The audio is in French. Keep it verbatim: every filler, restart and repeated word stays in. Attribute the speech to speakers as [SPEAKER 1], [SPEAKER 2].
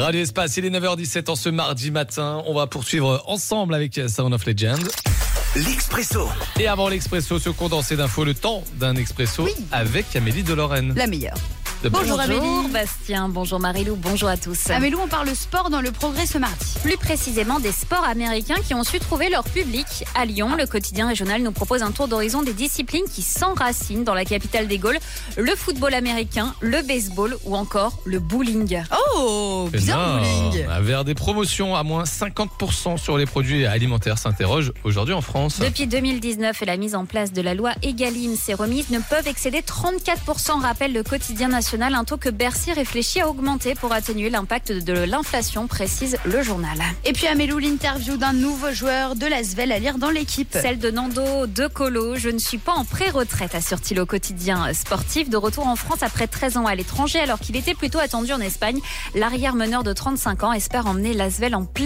[SPEAKER 1] Radio Espace, il est neuf heures dix-sept en ce mardi matin. On va poursuivre ensemble avec Sound of Legend.
[SPEAKER 2] L'Expresso.
[SPEAKER 1] Et avant l'Expresso, ce condensé d'infos, le temps d'un Expresso
[SPEAKER 3] Oui.
[SPEAKER 1] avec Amélie de Lorraine.
[SPEAKER 3] La meilleure.
[SPEAKER 1] De
[SPEAKER 3] Bonjour,
[SPEAKER 1] Bonjour.
[SPEAKER 3] Amélie.
[SPEAKER 4] Bastien, bonjour Marilou, bonjour à tous.
[SPEAKER 3] Amélie, on parle sport dans le Progrès ce mardi.
[SPEAKER 4] Plus précisément des sports américains qui ont su trouver leur public. À Lyon, le quotidien régional nous propose un tour d'horizon des disciplines qui s'enracinent dans la capitale des Gaules. Le football américain, le baseball ou encore le bowling.
[SPEAKER 3] Oh, bien
[SPEAKER 1] Énorme.
[SPEAKER 3] bowling.
[SPEAKER 1] Vers des promotions à moins cinquante pour cent sur les produits alimentaires s'interroge aujourd'hui en France.
[SPEAKER 4] Depuis deux mille dix-neuf et la mise en place de la loi Egalim, ces remises ne peuvent excéder trente-quatre pour cent, rappelle le quotidien national, un taux que Bercy réfléchit à augmenter pour atténuer l'impact de l'inflation, précise le journal.
[SPEAKER 3] Et puis Amélie, l'interview d'un nouveau joueur de l'Asvel à lire dans l'équipe.
[SPEAKER 4] Celle de Nando De Colo. Je ne suis pas en pré-retraite, assure-t-il au quotidien sportif. De retour en France après treize ans à l'étranger, alors qu'il était plutôt attendu en Espagne. L'arrière-meneur de trente-cinq ans espère emmener l'Asvel en pleine